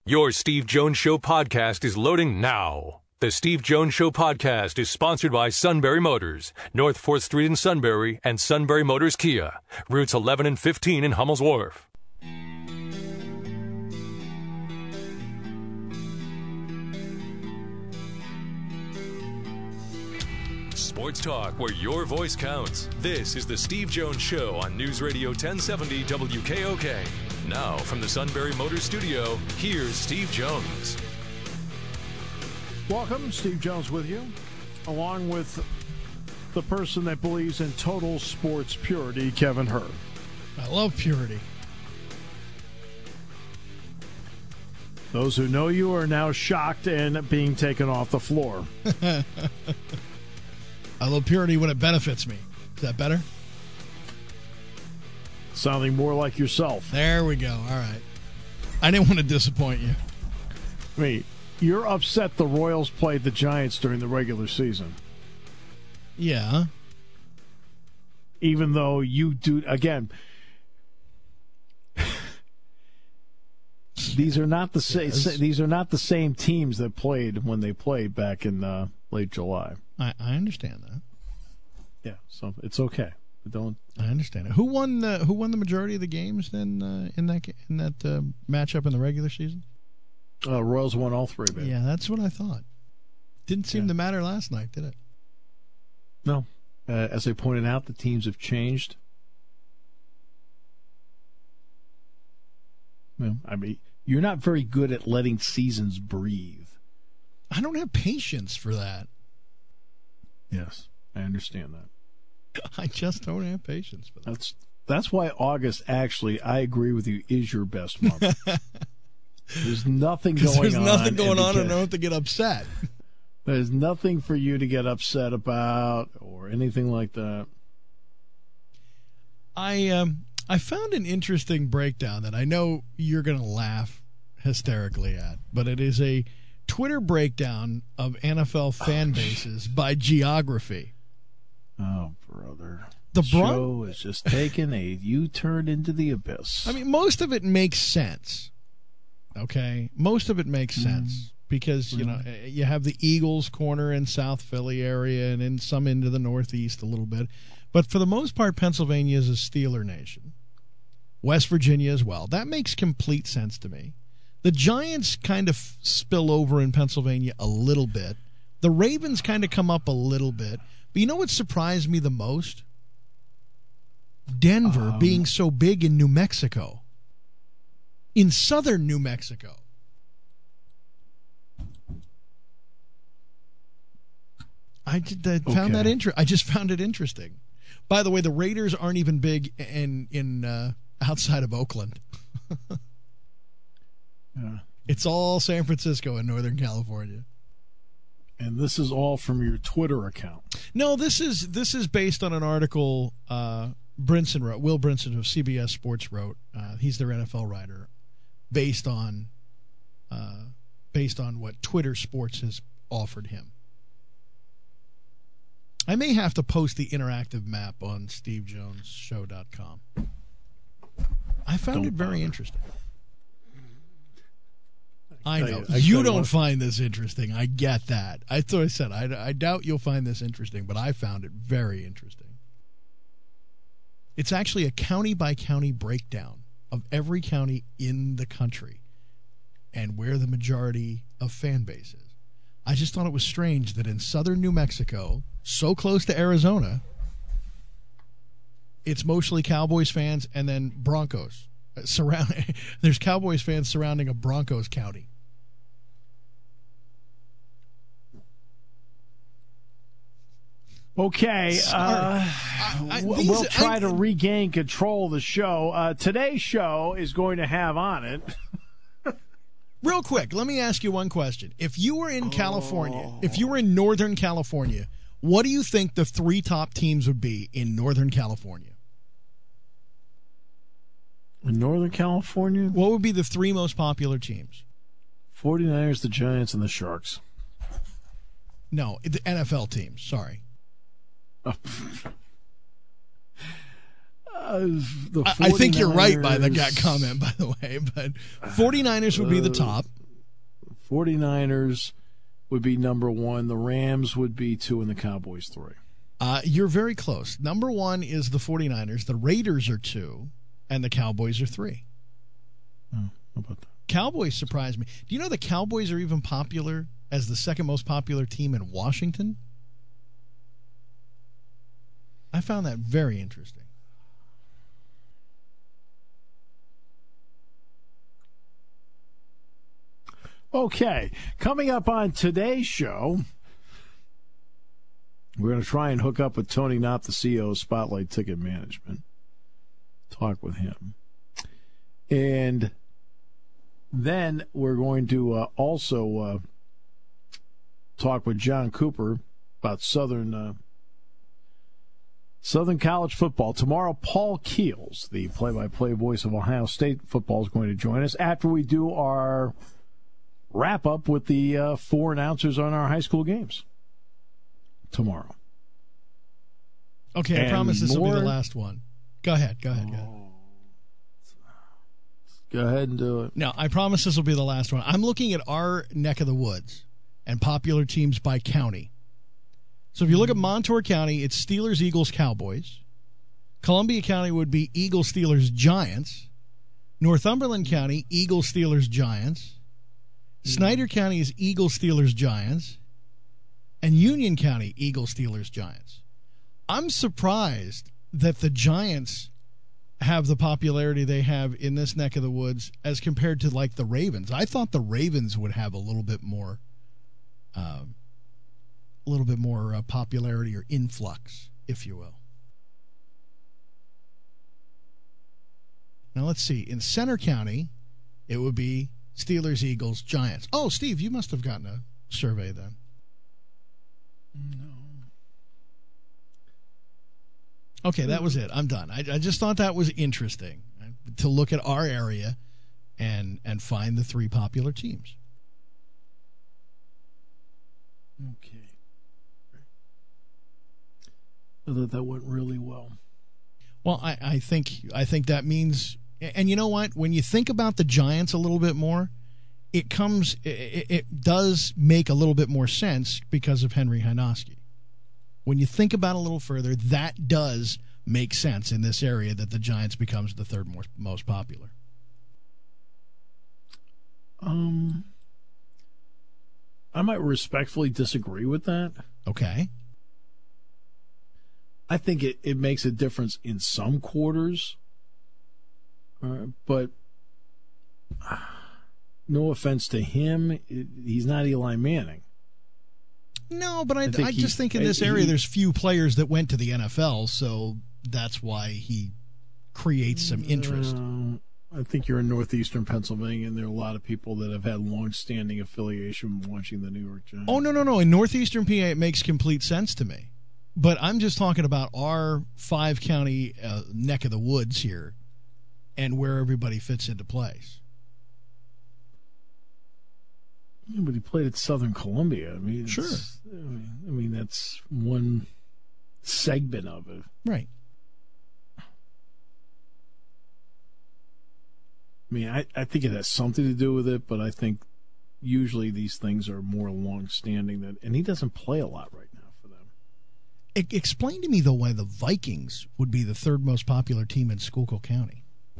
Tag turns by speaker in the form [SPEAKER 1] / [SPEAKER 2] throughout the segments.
[SPEAKER 1] Your Steve Jones Show podcast is loading now. The Steve Jones Show podcast is sponsored by Sunbury Motors, North 4th Street in Sunbury, and Sunbury Motors Kia, routes 11 and 15 in Hummel's Wharf. Sports talk where your voice counts. This is the Steve Jones Show on News Radio 1070 WKOK. Now, from the Sunbury Motors Studio, here's Steve Jones.
[SPEAKER 2] Welcome, Steve Jones with you, along with the person that believes in total sports purity, Kevin Hurd.
[SPEAKER 3] I love purity.
[SPEAKER 2] Those who know you are now shocked and being taken off the floor.
[SPEAKER 3] I love purity when it benefits me. Is that better?
[SPEAKER 2] Sounding more like yourself.
[SPEAKER 3] There we go. All right. I didn't want to disappoint you.
[SPEAKER 2] Wait, you're upset the Royals played the Giants during the regular season.
[SPEAKER 3] Yeah.
[SPEAKER 2] Even though you do, again, these are not the same.
[SPEAKER 3] Yes.
[SPEAKER 2] These are not the same teams that played when they played back in late July.
[SPEAKER 3] I understand that.
[SPEAKER 2] Yeah, so it's okay. Don't.
[SPEAKER 3] I understand it. Who won the majority of the games then in that matchup in the regular season?
[SPEAKER 2] Royals won all three, baby.
[SPEAKER 3] Yeah, that's what I thought. Didn't seem to matter last night, did it?
[SPEAKER 2] No. As I pointed out, the teams have changed. Well, I mean, you're not very good at letting seasons breathe.
[SPEAKER 3] I don't have patience for that.
[SPEAKER 2] Yes, I understand that.
[SPEAKER 3] I just don't have patience for that.
[SPEAKER 2] That's why August, actually, I agree with you, is your best month. There's nothing going on.
[SPEAKER 3] There's nothing going on, and I don't have to get upset.
[SPEAKER 2] There's nothing for you to get upset about or anything like that.
[SPEAKER 3] I found an interesting breakdown that I know you're going to laugh hysterically at, but it is a Twitter breakdown of NFL fan bases by geography.
[SPEAKER 2] Oh, brother.
[SPEAKER 3] The
[SPEAKER 2] show is just taking a U-turn into the abyss.
[SPEAKER 3] I mean, most of it makes sense. Okay? Most of it makes sense because, you know, you have the Eagles corner in South Philly area and then some into the Northeast a little bit. But for the most part, Pennsylvania is a Steeler nation. West Virginia as well. That makes complete sense to me. The Giants kind of spill over in Pennsylvania a little bit. The Ravens kind of come up a little bit. But you know what surprised me the most? Denver being so big in New Mexico. In southern New Mexico. I just found it interesting. By the way, the Raiders aren't even big in outside of Oakland.
[SPEAKER 2] Yeah.
[SPEAKER 3] It's all San Francisco and Northern California.
[SPEAKER 2] And this is all from your Twitter account.
[SPEAKER 3] No, this is based on an article Brinson wrote. Will Brinson of CBS Sports wrote. He's their NFL writer, based on what Twitter Sports has offered him. I may have to post the interactive map on SteveJonesShow.com. I found it very interesting. I know. You don't find this interesting. I get that. I thought I said, I doubt you'll find this interesting, but I found it very interesting. It's actually a county-by-county breakdown of every county in the country and where the majority of fan base is. I just thought it was strange that in southern New Mexico, so close to Arizona, it's mostly Cowboys fans and then Broncos. There's Cowboys fans surrounding a Broncos county.
[SPEAKER 2] Okay, we'll try to regain control of the show. Today's show is going to have on it...
[SPEAKER 3] Real quick, let me ask you one question. If you were in California, if you were in Northern California, what do you think the three top teams would be in Northern California?
[SPEAKER 2] In Northern California?
[SPEAKER 3] What would be the three most popular teams?
[SPEAKER 2] 49ers, the Giants, and the Sharks.
[SPEAKER 3] No, the NFL teams, sorry.
[SPEAKER 2] I
[SPEAKER 3] think you're right by that comment, by the way. But 49ers would be the top.
[SPEAKER 2] 49ers would be number 1. The Rams would be 2, and the Cowboys 3.
[SPEAKER 3] You're very close. Number 1 is the 49ers. The Raiders are 2, and the Cowboys are 3.
[SPEAKER 2] Oh, how about that?
[SPEAKER 3] Cowboys surprised me. Do you know the Cowboys are even popular as the second most popular team in Washington? I found that very interesting.
[SPEAKER 2] Okay, coming up on today's show, we're going to try and hook up with Tony Knott, the CEO of Spotlight Ticket Management. Talk with him. And then we're going to also talk with John Cooper about Southern College football. Tomorrow, Paul Keels, the play-by-play voice of Ohio State football, is going to join us after we do our wrap-up with the 4 announcers on our high school games tomorrow.
[SPEAKER 3] Okay, and I promise this will be the last one. Go ahead.
[SPEAKER 2] Go ahead and do it.
[SPEAKER 3] No, I promise this will be the last one. I'm looking at our neck of the woods and popular teams by county. So if you look at Montour County, it's Steelers, Eagles, Cowboys. Columbia County would be Eagles, Steelers, Giants. Northumberland County, Eagles, Steelers, Giants. Snyder County is Eagles, Steelers, Giants. And Union County, Eagles, Steelers, Giants. I'm surprised that the Giants have the popularity they have in this neck of the woods as compared to, like, the Ravens. I thought the Ravens would have a little bit more popularity or influx, if you will. Now, let's see. In Center County, it would be Steelers, Eagles, Giants. Oh, Steve, you must have gotten a survey then.
[SPEAKER 2] No.
[SPEAKER 3] Okay, that was it. I'm done. I just thought that was interesting to look at our area and find the 3 popular teams.
[SPEAKER 2] Okay. I thought that went really well.
[SPEAKER 3] Well, I think that means, and you know what? When you think about the Giants a little bit more, it does make a little bit more sense because of Henry Hynoski. When you think about it a little further, that does make sense in this area that the Giants becomes the 3rd most popular.
[SPEAKER 2] I might respectfully disagree with that.
[SPEAKER 3] Okay.
[SPEAKER 2] I think it makes a difference in some quarters, but no offense to him, he's not Eli Manning.
[SPEAKER 3] No, but I just think in this area there's few players that went to the NFL, so that's why he creates some interest.
[SPEAKER 2] I think you're in northeastern Pennsylvania, and there are a lot of people that have had long-standing affiliation watching the New York Giants.
[SPEAKER 3] Oh, no. In northeastern PA, it makes complete sense to me. But I'm just talking about our 5-county neck of the woods here and where everybody fits into place.
[SPEAKER 2] Yeah, but he played at Southern Columbia. I mean,
[SPEAKER 3] sure.
[SPEAKER 2] I mean, that's one segment of it.
[SPEAKER 3] Right.
[SPEAKER 2] I mean, I think it has something to do with it, but I think usually these things are more long-standing. And he doesn't play a lot right now for them.
[SPEAKER 3] Explain to me, though, why the Vikings would be the 3rd most popular team in Schuylkill County.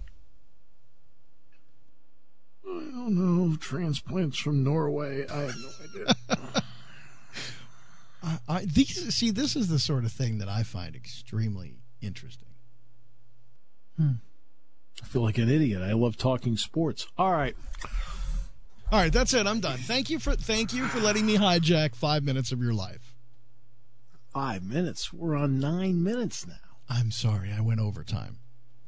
[SPEAKER 2] I don't know. Transplants from Norway. I have no idea.
[SPEAKER 3] This is the sort of thing that I find extremely interesting.
[SPEAKER 2] I feel like an idiot. I love talking sports. All right, that's it. I'm done. Thank you for letting me hijack 5 minutes of your life. 5 minutes? We're on 9 minutes now.
[SPEAKER 3] I'm sorry. I went overtime.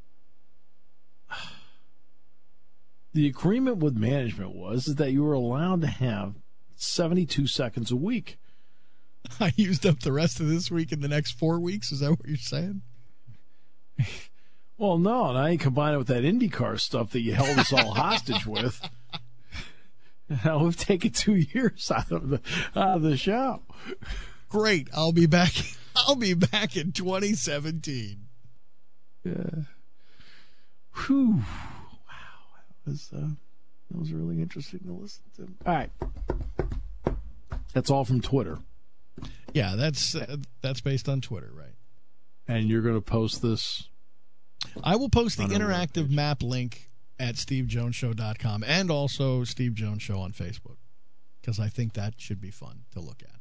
[SPEAKER 2] The agreement with management was that you were allowed to have 72 seconds a week.
[SPEAKER 3] I used up the rest of this week and the next 4 weeks? Is that what you're saying?
[SPEAKER 2] Well, no, and I combine it with that IndyCar stuff that you held us all hostage with. Now we've taken 2 years out of the show.
[SPEAKER 3] Great. I'll be back in 2017.
[SPEAKER 2] Yeah. Whew. Wow. That was That was really interesting to listen to. All right. That's all from Twitter.
[SPEAKER 3] Yeah, that's based on Twitter, right?
[SPEAKER 2] And you're going to post this?
[SPEAKER 3] I will post the interactive map link at stevejonesshow.com and also Steve Jones Show on Facebook, because I think that should be fun to look at.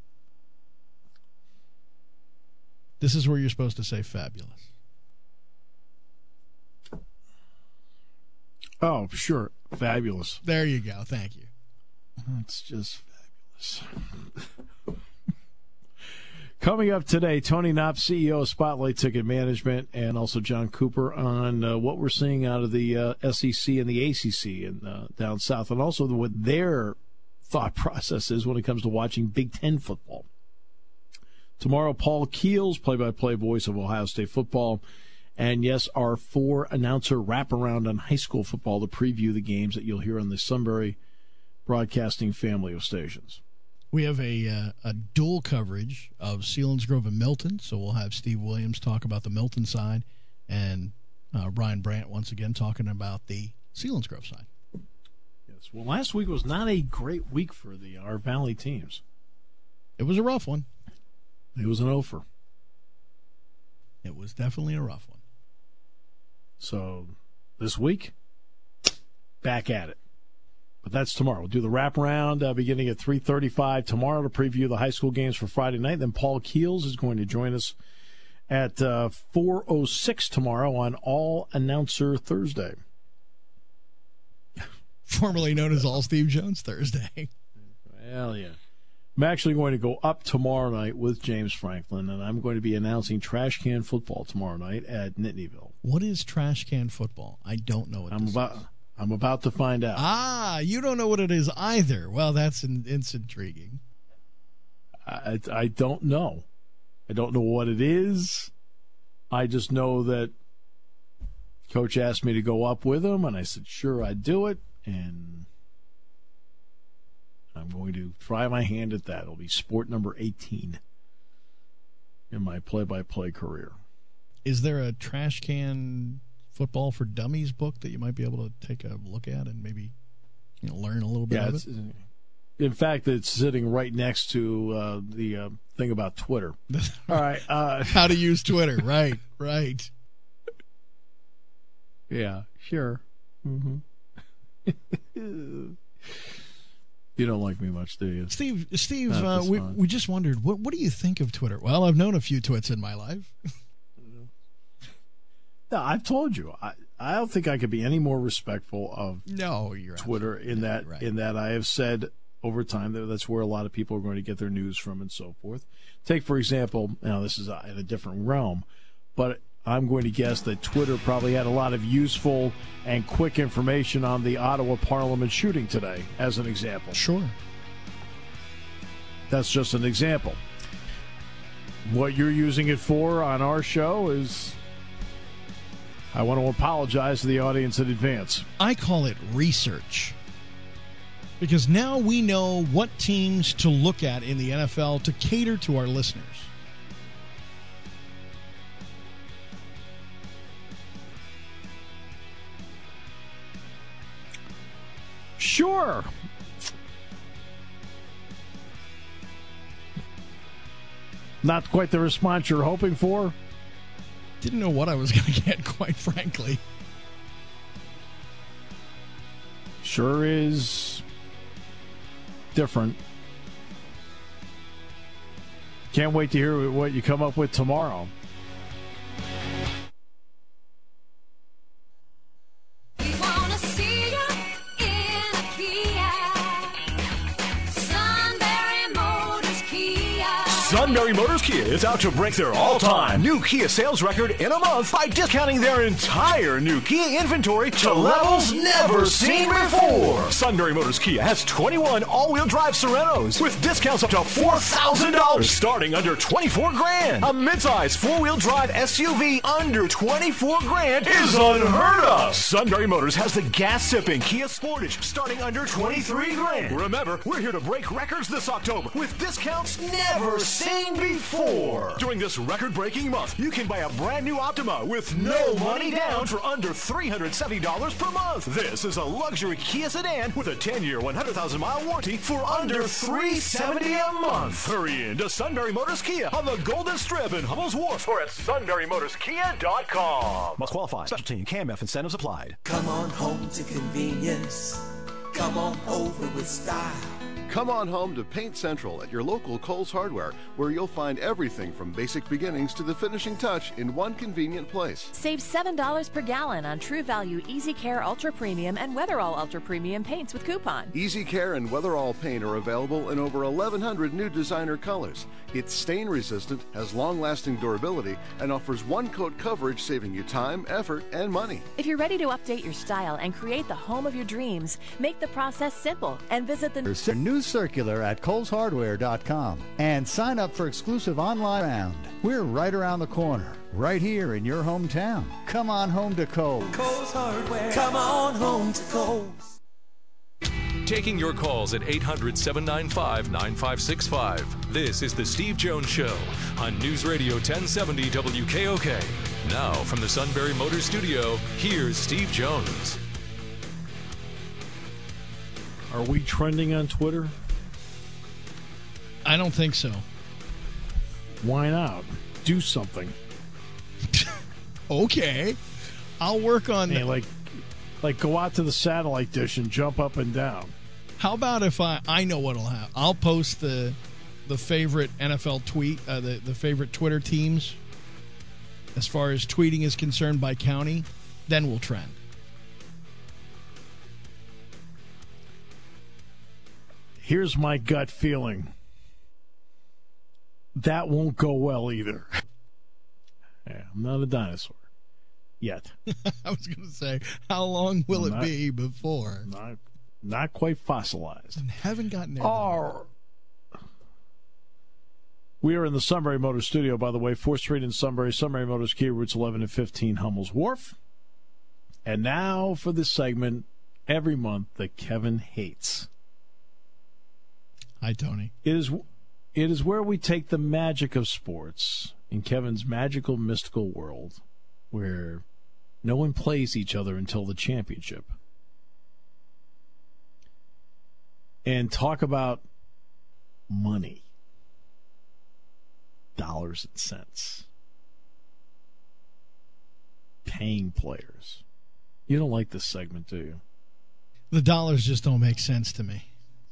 [SPEAKER 3] This is where you're supposed to say fabulous.
[SPEAKER 2] Oh, sure. Fabulous.
[SPEAKER 3] There you go. Thank you.
[SPEAKER 2] It's just fabulous. Coming up today, Tony Knopp, CEO of Spotlight Ticket Management, and also John Cooper on what we're seeing out of the SEC and the ACC and down south, and also what their thought process is when it comes to watching Big Ten football. Tomorrow, Paul Keels, play-by-play voice of Ohio State football, and yes, our 4-announcer wraparound on high school football to preview the games that you'll hear on the Sunbury Broadcasting family of stations.
[SPEAKER 3] We have a dual coverage of Selinsgrove and Milton, so we'll have Steve Williams talk about the Milton side, and Brian Brandt once again talking about the Selinsgrove side.
[SPEAKER 2] Yes. Well, last week was not a great week for our Valley teams.
[SPEAKER 3] It was a rough one.
[SPEAKER 2] It was an offer.
[SPEAKER 3] It was definitely a rough one.
[SPEAKER 2] So this week, back at it. But that's tomorrow. We'll do the wraparound beginning at 3:35 tomorrow to preview the high school games for Friday night. Then Paul Keels is going to join us at 4:06 tomorrow on All Announcer Thursday.
[SPEAKER 3] Formerly known as All Steve Jones Thursday.
[SPEAKER 2] Well, yeah. I'm actually going to go up tomorrow night with James Franklin, and I'm going to be announcing Trash Can Football tomorrow night at Nittanyville.
[SPEAKER 3] What is Trash Can Football? I don't know what this is.
[SPEAKER 2] I'm about to find out.
[SPEAKER 3] Ah, you don't know what it is either. Well, it's intriguing.
[SPEAKER 2] I don't know. I don't know what it is. I just know that Coach asked me to go up with him, and I said, sure, I'd do it, and I'm going to try my hand at that. It'll be sport number 18 in my play-by-play career. Is there a Trash Can Football for Dummies book that you might be able to take a look at and maybe learn a little bit of it? In fact, it's sitting right next to the thing about Twitter. All right.
[SPEAKER 3] How to use Twitter. Right.
[SPEAKER 2] Yeah, sure. Mm-hmm. You don't like me much, do you? Steve, we just wondered, what do you think of Twitter? Well, I've known a few twits in my life. No, I've told you. I don't think I could be any more respectful of Twitter in that I have said over time that that's where a lot of people are going to get their news from and so forth. Take, for example, now this is in a different realm, but I'm going to guess that Twitter probably had a lot of useful and quick information on the Ottawa Parliament shooting today, as an example. Sure. That's just an example. What you're using it for on our show is, I want to apologize to the audience in advance. I call it research. Because now we know what teams to look at in the NFL to cater to our listeners. Sure. Not quite the response you're hoping for? Didn't know what I was going to get, quite frankly. Sure is different. Can't wait to hear what you come up with tomorrow.
[SPEAKER 4] Sunbury Motors Kia is out to break their all-time new Kia sales record in a month by discounting their entire new Kia inventory to levels never seen before. Sunbury Motors Kia has 21 all-wheel drive Serenos with discounts up to $4,000 starting under $24,000. A midsize four-wheel drive SUV under $24,000 is unheard of. Sunbury Motors has the gas-sipping Kia Sportage starting under $23,000. Remember, we're here to break records this October with discounts never seen seen before. During this record-breaking month, you can buy a brand new Optima with no money down for under $370 per month. This is a luxury Kia sedan with a 10-year, 100,000-mile warranty for under $370 a month. Hurry in to Sunbury Motors Kia on the Golden Strip in Hummel's Wharf or at sunburymotorskia.com. Must qualify. Special team CAMF incentives applied.
[SPEAKER 5] Come on home to convenience. Come on over with style.
[SPEAKER 6] Come on home to Paint Central at your local Kohl's Hardware, where you'll find everything from basic beginnings to the finishing touch in one convenient place.
[SPEAKER 7] Save $7 per gallon on True Value Easy Care Ultra Premium and Weatherall Ultra Premium paints with coupon.
[SPEAKER 6] Easy Care and Weatherall paint are available in over 1,100 new designer colors. It's stain resistant, has long-lasting durability, and offers one-coat coverage, saving you time, effort, and money.
[SPEAKER 7] If you're ready to update your style and create the home of your dreams, make the process simple and visit the
[SPEAKER 8] News circular at Kohl'sHardware.com and sign up for exclusive online round. We're right around the corner, right here in your hometown. Come on home to Kohl's.
[SPEAKER 5] Kohl's Hardware. Come on home to Kohl's.
[SPEAKER 1] Taking your calls at 800-795-9565. This is the Steve Jones Show on News Radio 1070 WKOK. Now from the Sunbury Motors Studio, here's Steve Jones.
[SPEAKER 2] Are we trending on Twitter?
[SPEAKER 3] I don't think so.
[SPEAKER 2] Why not? Do something.
[SPEAKER 3] Okay. I'll work on
[SPEAKER 2] that. Like go out to the satellite dish and jump up and down.
[SPEAKER 3] How about if I know what'll happen? I'll post the favorite NFL tweet, the favorite Twitter teams as far as tweeting is concerned by county, then we'll trend.
[SPEAKER 2] Here's my gut feeling. That won't go well either. Yeah, I'm not a dinosaur. Yet.
[SPEAKER 3] I was going to say, how long will it be before?
[SPEAKER 2] Not quite fossilized.
[SPEAKER 3] I haven't gotten there.
[SPEAKER 2] We are in the Sunbury Motors Studio, by the way, 4th Street in Sunbury, Sunbury Motors Kia, routes 11 and 15, Hummel's Wharf. And now for this segment every month that Kevin hates.
[SPEAKER 3] Hi, Tony.
[SPEAKER 2] It is where we take the magic of sports in Kevin's magical, mystical world where no one plays each other until the championship and talk about money, dollars and cents, paying players. You don't like this segment, do you?
[SPEAKER 3] The dollars just don't make sense to me.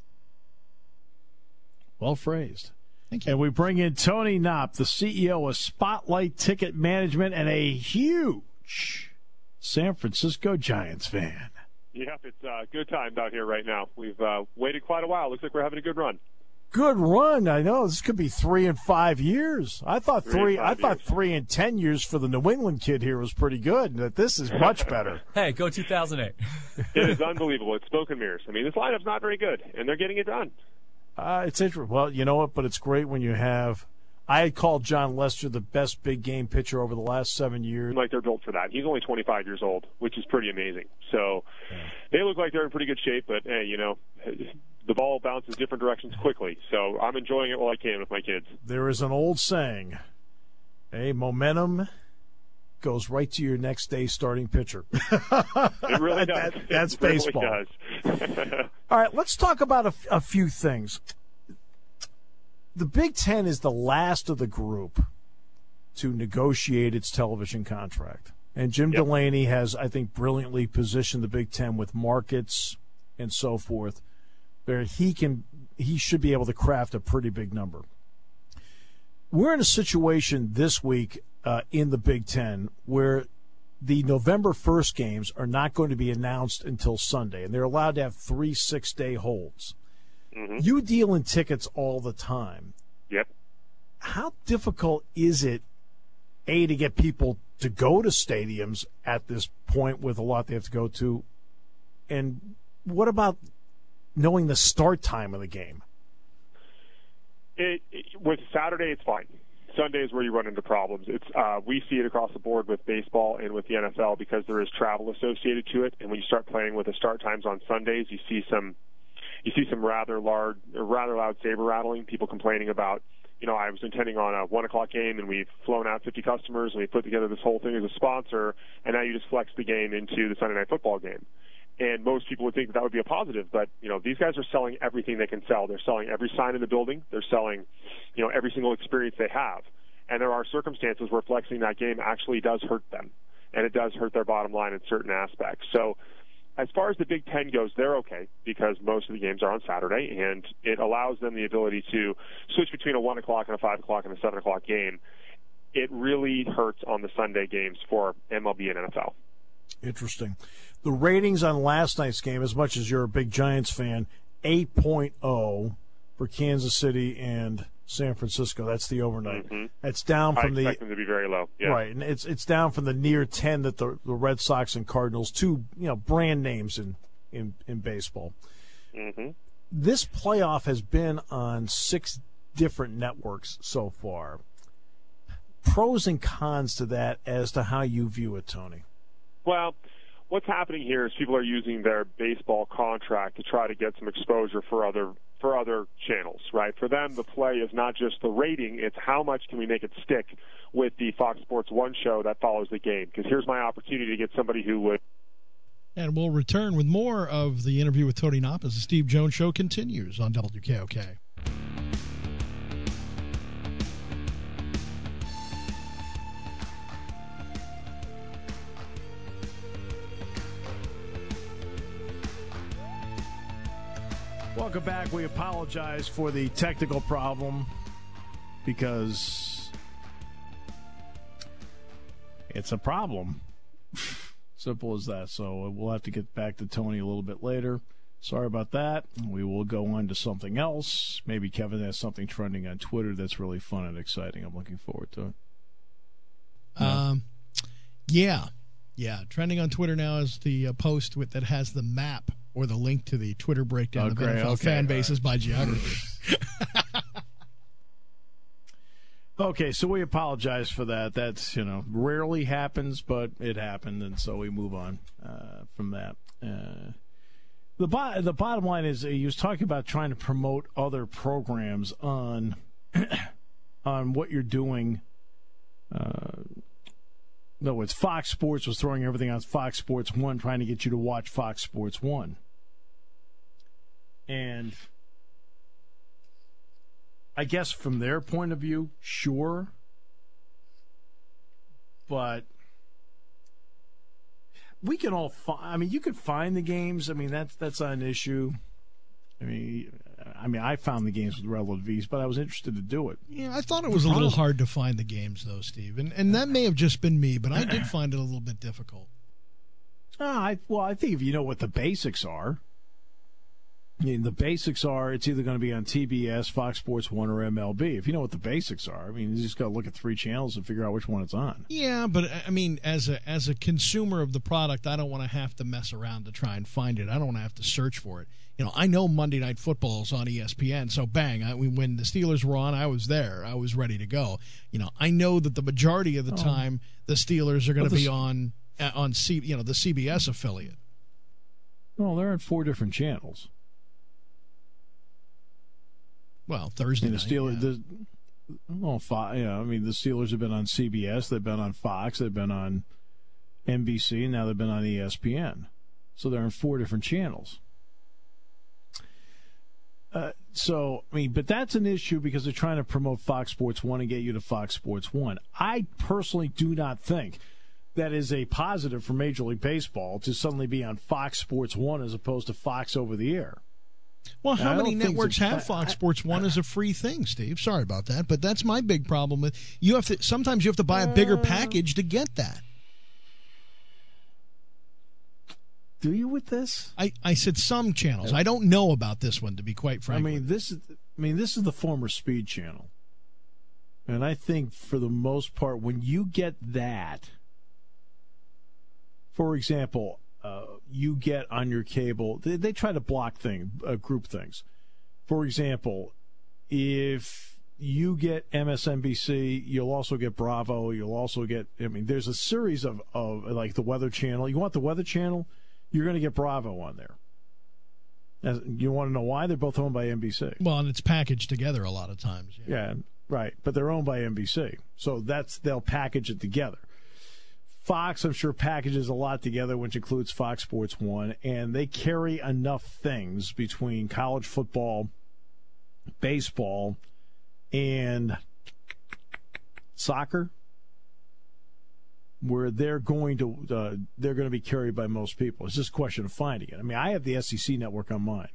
[SPEAKER 2] Well phrased.
[SPEAKER 3] Thank you.
[SPEAKER 2] And we bring in Tony Knopp, the CEO of Spotlight Ticket Management and a huge San Francisco Giants fan.
[SPEAKER 9] Yeah, it's good times out here right now. We've waited quite a while. Looks like we're having a good run.
[SPEAKER 2] Good run. I know this could be 3 and 5 years. I thought 3 and 10 years for the New England kid here was pretty good. That this is much better.
[SPEAKER 10] Hey, go 2008.
[SPEAKER 9] It is unbelievable. It's smoke and mirrors. I mean, this lineup's not very good, and they're getting it done.
[SPEAKER 2] It's interesting. Well, you know what? But it's great when you have. I had called John Lester the best big game pitcher over the last 7 years.
[SPEAKER 9] Like they're built for that. He's only 25 years old, which is pretty amazing. So They look like they're in pretty good shape. But hey, you know, the ball bounces different directions quickly. So I'm enjoying it while I can with my kids.
[SPEAKER 2] There is an old saying: "Hey, momentum goes right to your next day starting pitcher."
[SPEAKER 9] It really does.
[SPEAKER 2] That's
[SPEAKER 9] it
[SPEAKER 2] baseball.
[SPEAKER 9] Really does.
[SPEAKER 2] All right, let's talk about a few things. The Big Ten is the last of the group to negotiate its television contract. And Jim Delaney has, I think, brilliantly positioned the Big Ten with markets and so forth, where he should be able to craft a pretty big number. We're in a situation this week in the Big Ten where the November 1st games are not going to be announced until Sunday, and they're allowed to have 3 6-day holds. Mm-hmm. You deal in tickets all the time.
[SPEAKER 9] Yep.
[SPEAKER 2] How difficult is it, A, to get people to go to stadiums at this point with a lot they have to go to? And what about knowing the start time of the game?
[SPEAKER 9] With Saturday, it's fine. Sunday is where you run into problems. We see it across the board with baseball and with the NFL because there is travel associated to it. And when you start playing with the start times on Sundays, you see some rather loud saber rattling. People complaining about I was intending on a 1 o'clock game, and we've flown out 50 customers, and we put together this whole thing as a sponsor, and now you just flex the game into the Sunday Night Football game. And most people would think that would be a positive, but, these guys are selling everything they can sell. They're selling every sign in the building. They're selling, every single experience they have. And there are circumstances where flexing that game actually does hurt them, and it does hurt their bottom line in certain aspects. So as far as the Big Ten goes, they're okay because most of the games are on Saturday, and it allows them the ability to switch between a 1 o'clock and a 5 o'clock and a 7 o'clock game. It really hurts on the Sunday games for MLB and NFL.
[SPEAKER 2] Interesting. The ratings on last night's game, as much as you're a big Giants fan, 8.0 for Kansas City and San Francisco. That's the overnight.
[SPEAKER 9] Mm-hmm.
[SPEAKER 2] That's down from
[SPEAKER 9] I expect them to be very low. Yeah.
[SPEAKER 2] Right, and it's down from the near 10 that the Red Sox and Cardinals, two brand names in baseball.
[SPEAKER 9] Mm-hmm.
[SPEAKER 2] This playoff has been on 6 different networks so far. Pros and cons to that as to how you view it, Tony.
[SPEAKER 9] Well, what's happening here is people are using their baseball contract to try to get some exposure for other channels, right? For them, the play is not just the rating, it's how much can we make it stick with the Fox Sports 1 show that follows the game. Because here's my opportunity to get somebody who would.
[SPEAKER 3] And we'll return with more of the interview with Tony Knopp as the Steve Jones Show continues on WKOK.
[SPEAKER 2] Welcome back. We apologize for the technical problem because it's a problem. Simple as that. So we'll have to get back to Tony a little bit later. Sorry about that. We will go on to something else. Maybe Kevin has something trending on Twitter that's really fun and exciting. I'm looking forward to it. Yeah. Trending on Twitter now is the post that has the map or the link to the Twitter breakdown of NFL fan bases by geography. Okay, so we apologize for that. That's, rarely happens, but it happened, and so we move on from that. The bottom line is he was talking about trying to promote other programs on what you're doing. No, it's Fox Sports was throwing everything on Fox Sports 1, trying to get you to watch Fox Sports 1. And I guess from their point of view, sure. But we can all you could find the games. That's not an issue. I found the games with relative ease, but I was interested to do it.
[SPEAKER 3] Yeah, I thought it was a little hard to find the games, though, Steve. And that may have just been me, but I did find it a little bit difficult.
[SPEAKER 2] I think if you know what the basics are. The basics are it's either going to be on TBS, Fox Sports 1, or MLB. If you know what the basics are, you just got to look at 3 channels and figure out which one it's on. Yeah, but as a consumer of the product, I don't want to have to mess around to try and find it. I don't want to have to search for it. I know Monday Night Football is on ESPN, so bang, when the Steelers were on, I was there. I was ready to go. I know that the majority of the time the Steelers are going to be on the CBS affiliate. Well, they're on 4 different channels. Well, Thursday night. The Steelers, the Steelers have been on CBS. They've been on Fox. They've been on NBC. Now they've been on ESPN. So they're on 4 different channels. But that's an issue because they're trying to promote Fox Sports 1 and get you to Fox Sports 1. I personally do not think that is a positive for Major League Baseball to suddenly be on Fox Sports 1 as opposed to Fox over the air. Well, how many networks have Fox Sports 1 as a free thing, Steve? Sorry about that, but that's my big problem with sometimes you have to buy a bigger package to get that. Do you with this? I said some channels. I don't know about this one, to be quite frank. This is the former Speed channel. And I think for the most part, when you get that, for example, you get on your cable, they try to block group things. For example, if you get MSNBC, you'll also get Bravo, you'll also get, there's a series of like the Weather Channel. You want the Weather Channel? You're going to get Bravo on there. You want to know why? They're both owned by NBC. Well, and it's packaged together a lot of times. Yeah. Right, but they're owned by NBC. So they'll package it together. Fox, I'm sure, packages a lot together, which includes Fox Sports 1, and they carry enough things between college football, baseball, and soccer where they're going to be carried by most people. It's just a question of finding it. I mean, I have the SEC network on mine.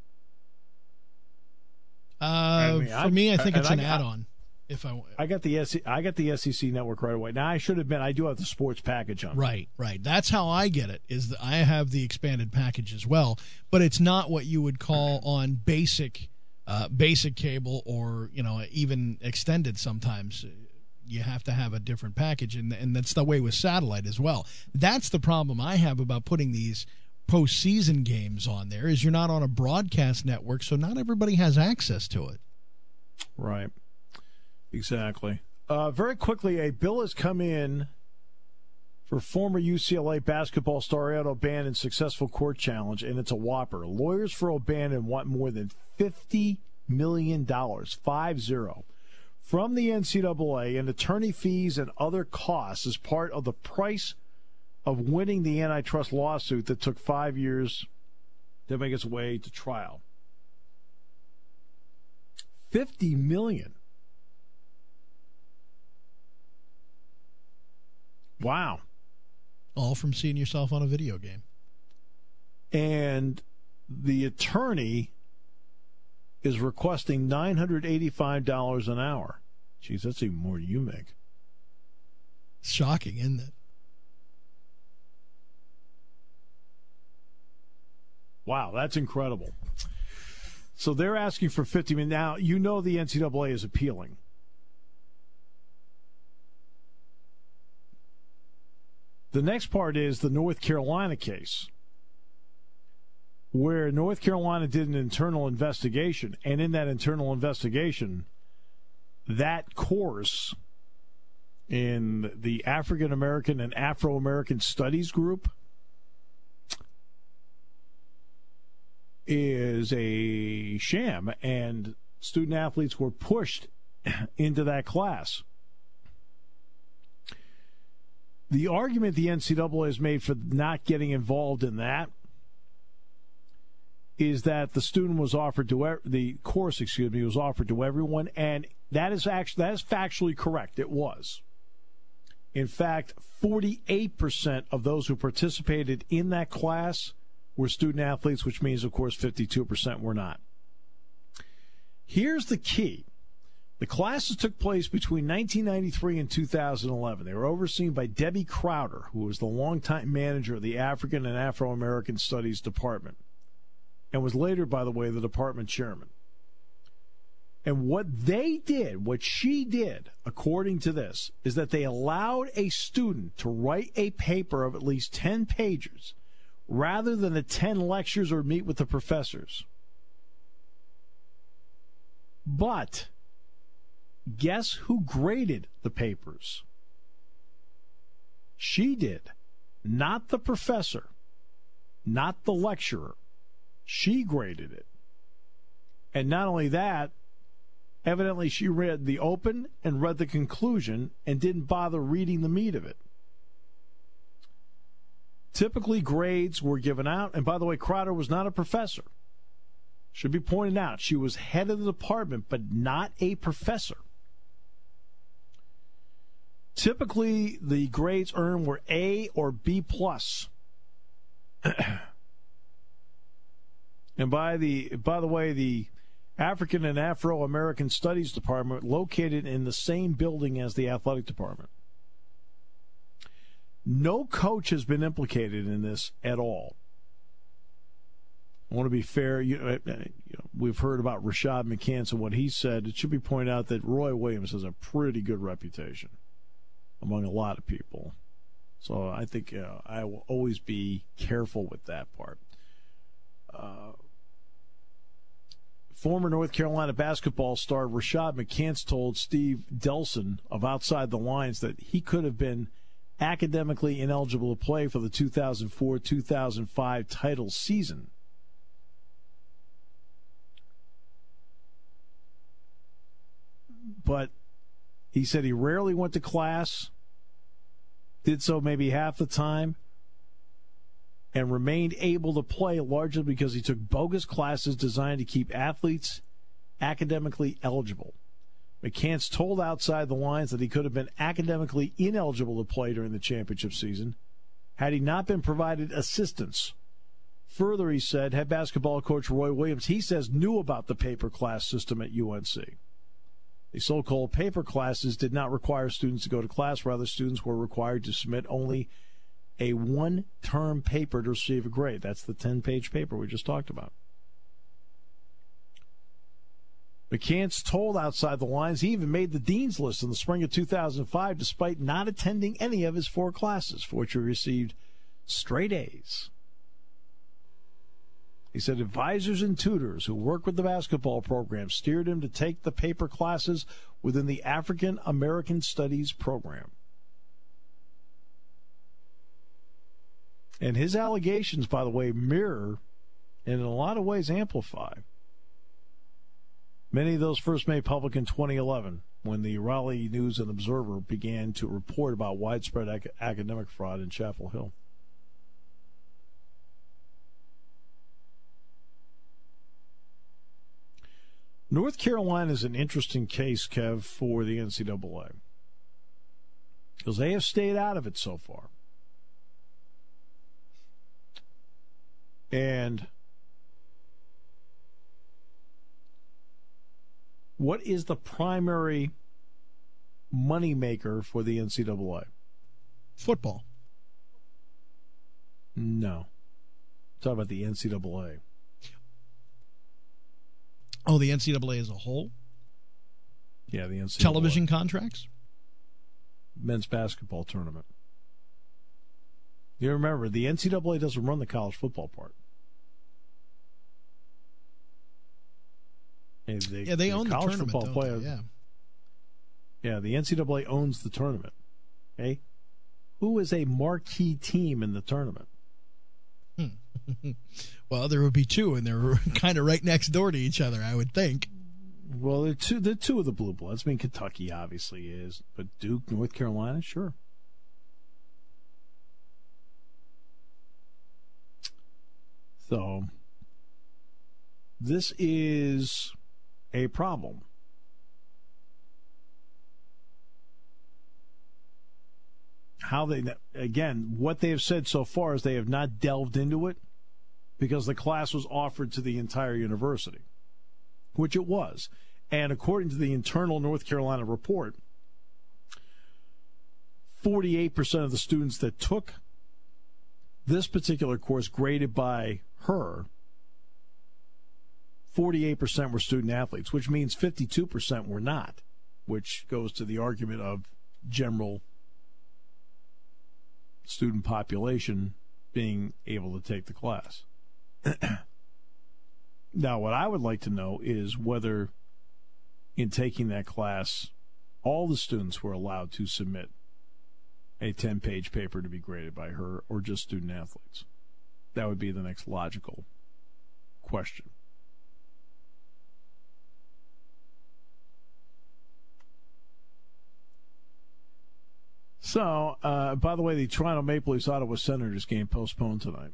[SPEAKER 3] For me, I think it's an add-on.
[SPEAKER 2] I got the SEC network right away. Now I should have been. I do have the sports package on.
[SPEAKER 3] Right. That's how I get it. Is that I have the expanded package as well, but it's not what you would call on basic cable or even extended. Sometimes you have to have a different package, and that's the way with satellite as well. That's the problem I have about putting these postseason games on there. Is you're not on a broadcast network, so not everybody has access to it.
[SPEAKER 2] Right. Exactly. Very quickly, a bill has come in for former UCLA basketball star Ed O'Bannon successful court challenge, and it's a whopper. Lawyers for O'Bannon want more than $50 million, 5-0, from the NCAA in attorney fees and other costs as part of the price of winning the antitrust lawsuit that took 5 years to make its way to trial. $50 million. Wow.
[SPEAKER 3] All from seeing yourself on a video game.
[SPEAKER 2] And the attorney is requesting $985 an hour. Geez, that's even more than you make.
[SPEAKER 3] Shocking, isn't it?
[SPEAKER 2] Wow, that's incredible. So they're asking for $50 million. Now, you know the NCAA is appealing. The next part is the North Carolina case, where North Carolina did an internal investigation, and in that internal investigation, that course in the African American and Afro American Studies group is a sham, and student athletes were pushed into that class. The argument the NCAA has made for not getting involved in that is that the student was offered to the course, was offered to everyone, and that is factually correct. It was. In fact, 48% of those who participated in that class were student athletes, which means, of course, 52% were not. Here's the key. The classes took place between 1993 and 2011. They were overseen by Debbie Crowder, who was the longtime manager of the African and Afro-American Studies Department, and was later, by the way, the department chairman. And what she did, according to this, is that they allowed a student to write a paper of at least 10 pages rather than attend lectures or meet with the professors. But guess who graded the papers? She did. Not the professor. Not the lecturer. She graded it. And not only that, evidently she read the open and read the conclusion and didn't bother reading the meat of it. Typically, grades were given out. And by the way, Crowder was not a professor. Should be pointed out. She was head of the department, but not a professor. Typically, the grades earned were A or B+. And by the way, the African and Afro-American Studies Department located in the same building as the athletic department. No coach has been implicated in this at all. I want to be fair. We've heard about Rashad McCants and what he said. It should be pointed out that Roy Williams has a pretty good reputation among a lot of people. So I think I will always be careful with that part. Former North Carolina basketball star Rashad McCants told Steve Delson of Outside the Lines that he could have been academically ineligible to play for the 2004-2005 title season. but he said he rarely went to class, did so maybe half the time, and remained able to play largely because he took bogus classes designed to keep athletes academically eligible. McCants told Outside the Lines that he could have been academically ineligible to play during the championship season had he not been provided assistance. Further, he said, head basketball coach Roy Williams, he says, knew about the paper class system at UNC. The so-called paper classes did not require students to go to class. Rather, students were required to submit only a one-term paper to receive a grade. That's the 10-page paper we just talked about. McCants told Outside the Lines he even made the dean's list in the spring of 2005 despite not attending any of his 4 classes, for which he received straight A's. He said advisors and tutors who work with the basketball program steered him to take the paper classes within the African American Studies program. And his allegations, by the way, mirror and in a lot of ways amplify many of those first made public in 2011 when the Raleigh News and Observer began to report about widespread academic fraud in Chapel Hill. North Carolina is an interesting case, Kev, for the NCAA because they have stayed out of it so far. And what is the primary moneymaker for the NCAA?
[SPEAKER 3] Football.
[SPEAKER 2] No. Talk about the NCAA.
[SPEAKER 3] Oh, the NCAA as a whole?
[SPEAKER 2] Yeah, the NCAA.
[SPEAKER 3] Television contracts?
[SPEAKER 2] Men's basketball tournament. You remember, the NCAA doesn't run the college football part.
[SPEAKER 3] They own the tournament, don't they?
[SPEAKER 2] Yeah, the NCAA owns the tournament. Okay? Who is a marquee team in the tournament?
[SPEAKER 3] Well, there would be 2, and they're kind of right next door to each other, I would think.
[SPEAKER 2] Well, they're two of the Blue Bloods. I mean, Kentucky obviously is, but Duke, North Carolina, sure. So, this is a problem. What they have said so far is they have not delved into it because the class was offered to the entire university, which it was. And according to the internal North Carolina report, 48% of the students that took this particular course graded by her, 48% were student athletes, which means 52% were not, which goes to the argument of general student population being able to take the class. Now, what I would like to know is whether in taking that class, all the students were allowed to submit a 10-page paper to be graded by her or just student athletes. That would be the next logical question. So, by the way, the Toronto Maple Leafs Ottawa Senators game postponed tonight.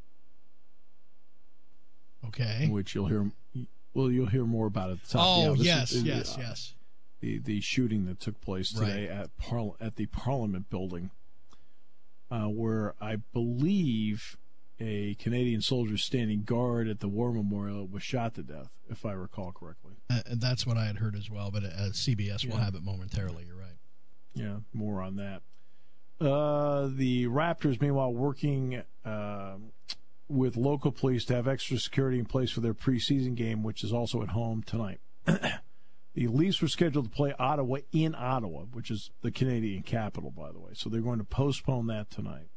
[SPEAKER 3] Okay.
[SPEAKER 2] Which you'll hear more about at the top.
[SPEAKER 3] Oh,
[SPEAKER 2] yes. The shooting that took place today at the Parliament building, where I believe a Canadian soldier standing guard at the War Memorial was shot to death, if I recall correctly.
[SPEAKER 3] That's what I had heard as well, but CBS will have it momentarily. You're right.
[SPEAKER 2] Yeah, more on that. The Raptors, meanwhile, working with local police to have extra security in place for their preseason game, which is also at home tonight. The Leafs were scheduled to play Ottawa in Ottawa, which is the Canadian capital, by the way. So they're going to postpone that tonight.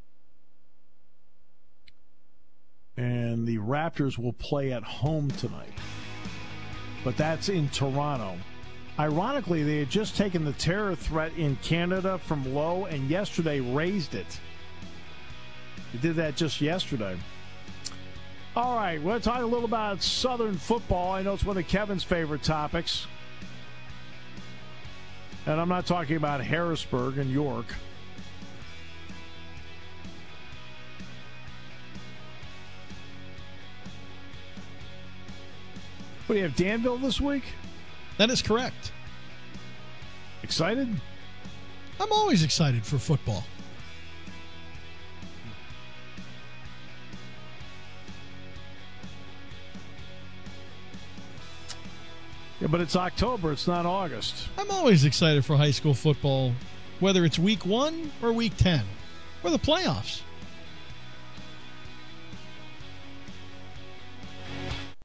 [SPEAKER 2] And the Raptors will play at home tonight. But that's in Toronto. Ironically, they had just taken the terror threat in Canada from low and yesterday raised it. They did that just yesterday. All right, we're going to talk a little about Southern football. I know it's one of Kevin's favorite topics. And I'm not talking about Harrisburg and York. What do you have, Danville this week?
[SPEAKER 3] That is correct.
[SPEAKER 2] Excited?
[SPEAKER 3] I'm always excited for football.
[SPEAKER 2] Yeah, but it's October. It's not August.
[SPEAKER 3] I'm always excited for high school football, whether it's week 1 or week 10 or the playoffs.